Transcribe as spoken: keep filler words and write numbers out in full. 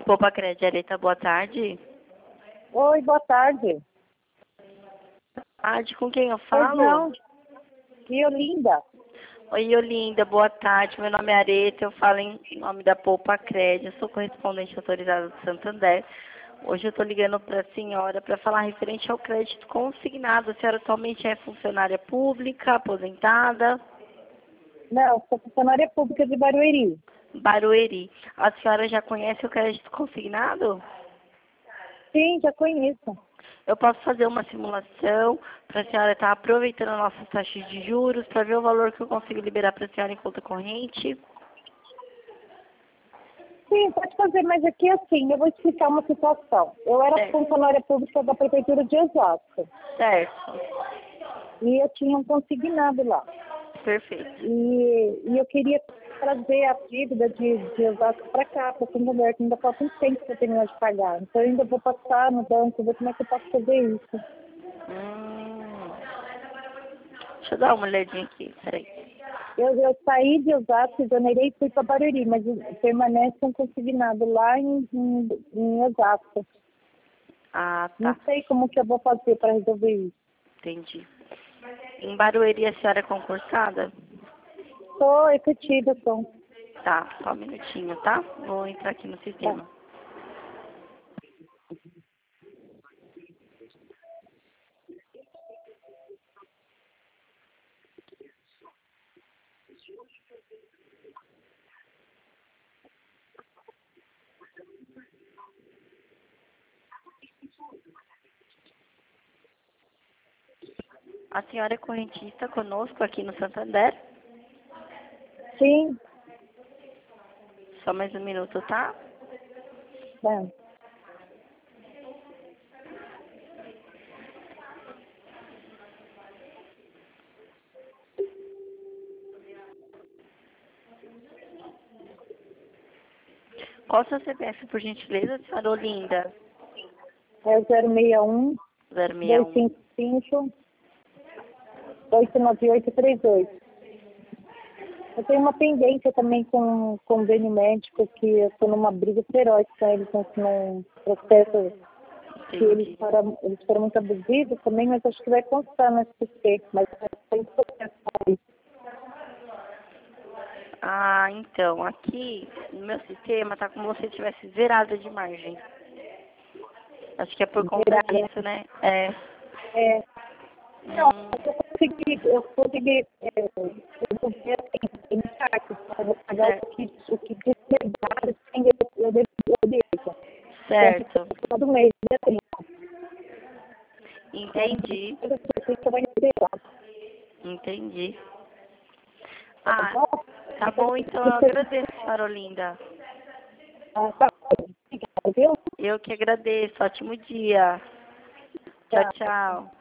Poupa Crédito Areta, boa tarde. Oi, boa tarde. Tarde, com quem eu Pois falo? não. Que Olinda. Oi, Olinda, boa tarde. Meu nome é Areta, eu falo em nome da Poupa Crédito, eu sou correspondente autorizada do Santander. Hoje eu estou ligando para a senhora para falar referente ao crédito consignado. A senhora atualmente é funcionária pública, aposentada? Não, sou funcionária pública de Barueri. Barueri. A senhora já conhece o crédito consignado? Sim, já conheço. Eu posso fazer uma simulação para a senhora estar aproveitando nossas taxas de juros para ver o valor que eu consigo liberar para a senhora em conta corrente. Sim, pode fazer, mas aqui assim, eu vou explicar uma situação. Eu era Certo. funcionária pública da Prefeitura de Osasco. Certo. E eu tinha um consignado lá. Perfeito. E, e eu queria trazer a dívida de, de Osasco para cá, para Santander, que ainda falta um tempo para eu terminar de pagar. Então eu ainda vou passar no banco, ver como é que eu posso fazer isso. Hum. Deixa eu dar uma olhadinha aqui, peraí. Eu, eu saí de Osasco, exonerei e fui para Barueri, mas permanece um consignado lá em, em, em Osasco. Ah, Não tá. sei como que eu vou fazer para resolver isso. Entendi. Em Barueri a senhora é concursada? Estou efetiva, sou. Tá, só um minutinho, tá? Vou entrar aqui no Tá. sistema. A senhora é correntista conosco aqui no Santander? Sim, Só mais um minuto, tá? tá. Qual o seu C P F, por gentileza, senhora Olinda? É zero seis um, zero seis dois um. cinco cinco, oito nove oito três oito. Eu tenho uma pendência também com o convênio médico, que eu estou numa briga feroz com eles, num processo que eles Entendi. foram, eles foram muito abusivos também, mas acho que vai constar no S P C, mas tem processo aí. Ah, então, aqui no meu sistema tá como se tivesse zerada de margem. Acho que é por conta Liberado, né? disso, né? É. É, não, Hum, eu consegui, eu consegui, é, eu consegui assim, em parte, eu vou pagar o certo. que, o que de verdade, assim, eu, eu devo, eu devo. Certo. Então, todo mês, dia trinta. Então, Entendi. toda certeza vai liberar, Entendi. tá Ah, bom? tá bom, então eu agradeço, senhora Olinda. Ah, tá, obrigada, viu? Eu que agradeço. Ótimo dia. Tchau, Tchau. tchau.